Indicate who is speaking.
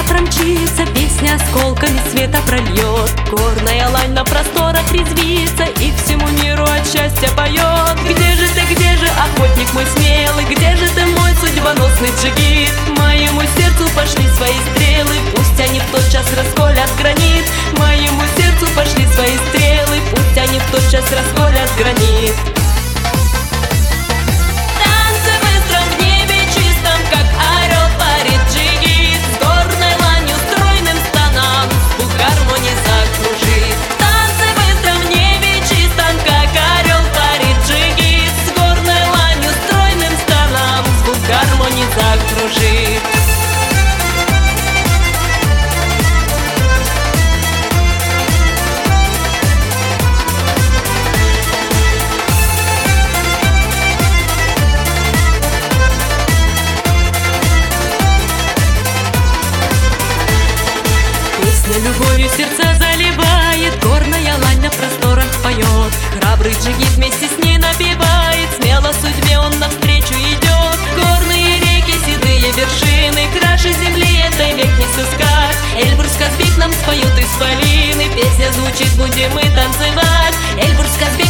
Speaker 1: промчится, песня осколками света прольет. Горная лань на просторах резвится и всему миру от счастья поет. Где же, охотник мой смелый, где же ты, мой судьбоносный джигит? Моему сердцу пошли свои стрелы, пусть они в тот час расколят гранит. Моему сердцу пошли свои стрелы, пусть они в тот час расколят гранит. Любовью сердца заливает, горная лань на просторах поет. Храбрый джигит вместе с ней напевает, смело судьбе он навстречу идет. Горные реки, седые вершины, краше земли этой век не сыскать. Эльбрус Казбек нам споют исполины, песня звучит, будем мы танцевать. Эльбрус Казбек